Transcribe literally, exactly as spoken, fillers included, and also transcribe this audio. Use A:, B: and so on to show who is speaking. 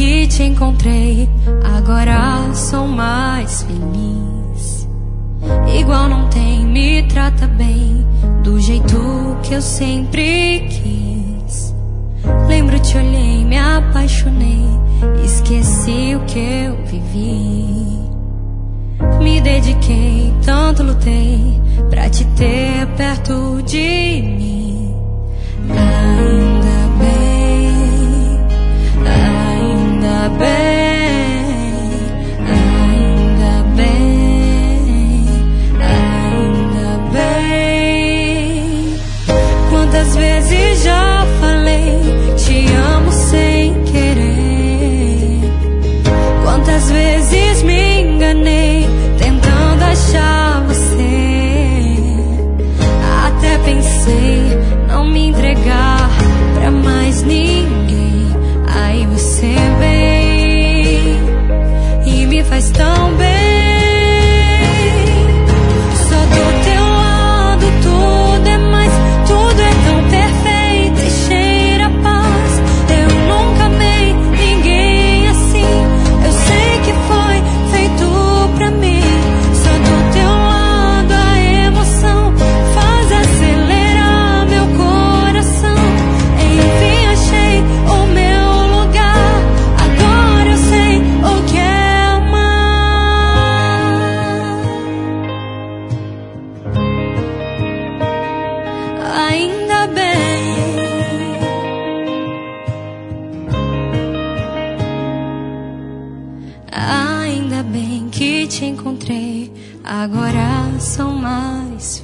A: que te encontrei, agora sou mais feliz. Igual não tem, me trata bem, do jeito que eu sempre quis. Lembro, te olhei, me apaixonei, esqueci o que eu vivi. Me dediquei, tanto lutei pra te ter perto de mim. Ainda bem, ainda bem, ainda bem, ainda bem. Quantas vezes já falei, te amo sem querer. Quantas vezes me enganei, tentando achar você. Até pensei não me entregar pra mais ninguém. Aí você vem e me faz tão bem. Só do teu lado tudo é mais, tudo é tão perfeito e cheira a paz. Eu nunca amei ninguém assim, eu sei que foi feito pra mim. Só do teu lado a emoção faz acelerar meu coração. Enfim achei o meu lugar, agora eu sei o que é amar. Ainda bem, ainda bem que te encontrei, agora sou mais